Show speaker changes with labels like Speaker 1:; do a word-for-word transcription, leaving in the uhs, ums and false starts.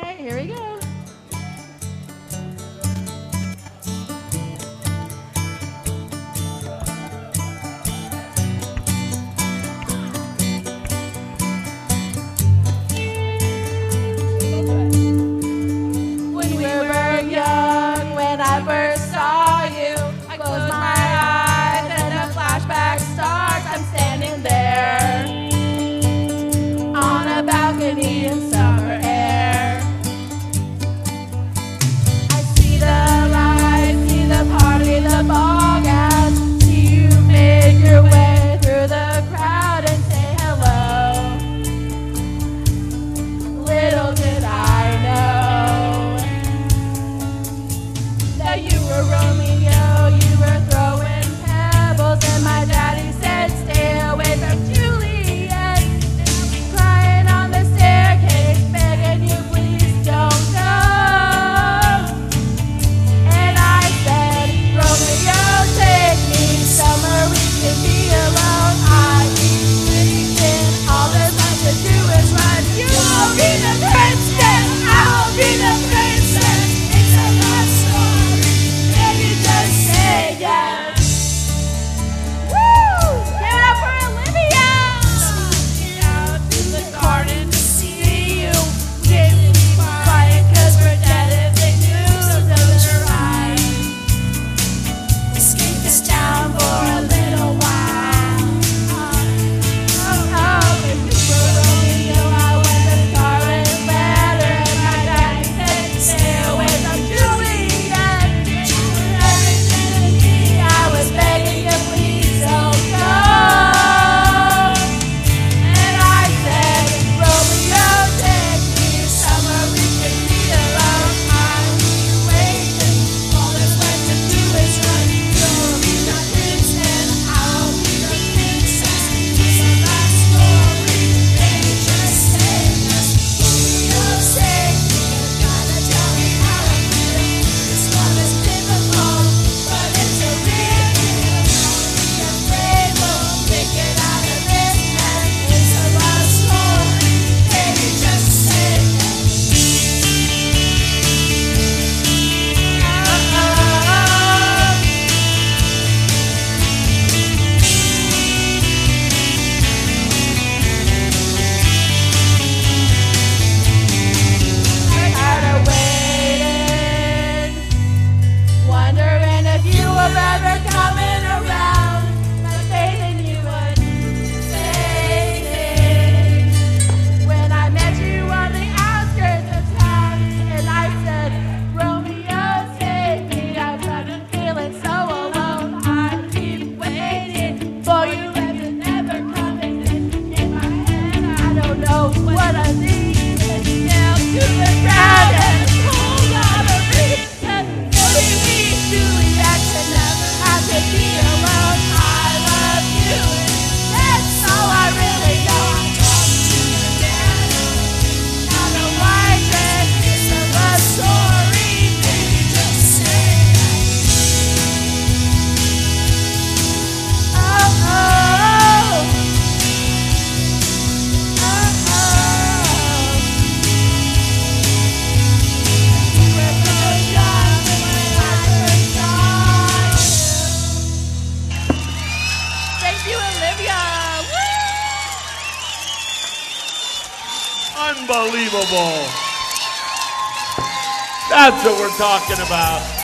Speaker 1: Okay, here we go. When we were young, when I first saw you, I closed my eyes and a flashback starts. I'm standing there on a balcony in summer air. I see the lights, see the party, the ball gas. See you make your way through the crowd and say hello. Little did I know that you were Romeo, you were throwing pebbles, and my daddy said stay away from Juliet. Crying on the staircase, begging you please don't go. And I said, Romeo, take me somewhere we can be alone. I keep thinking all there's left to do is run. You'll be the princess, I'll be the princess. It's a love story, baby, just say yes. Woo! Give it up for Olivia! Sneaking out to the garden to see you. Didn't be quiet cause we're dead if they knew, so they're right. Escape this town for a little while. Oh, oh, if you were Romeo, I was a scarlet letter, and my daddy said stay away from Juliet. You were everything to me, I was begging you please don't go. And I said, Romeo, take me somewhere we can be alone. I'll be waiting, all that's left to do is run. You'll be the prince and I'll be the princess. It's a love story, baby, just say yes. Romeo, take me, gotta tell me how I feel. This love is difficult, but it's a real deal. Don't be afraid, we'll make it out of this mess. It's a love story, baby, just say yes. I'm tired of waiting, wondering if you were ever coming around. My faith in you was fading when I met you on the outskirts of town, and I said, Romeo, take me. I'm fucking feeling so alone. I keep waiting for you, and you're never coming in my head. I don't know what I need. Nailed to the ground and cold on a reason. Maybe Juliet should never have to be alone. I love you, and that's all I really know. I come to the piano, not a white dress. It's a love story, baby, just say yes. Oh, oh, oh, oh. We were both young when I first saw you. Thank you, Olivia. Woo!
Speaker 2: Unbelievable. That's what we're talking about.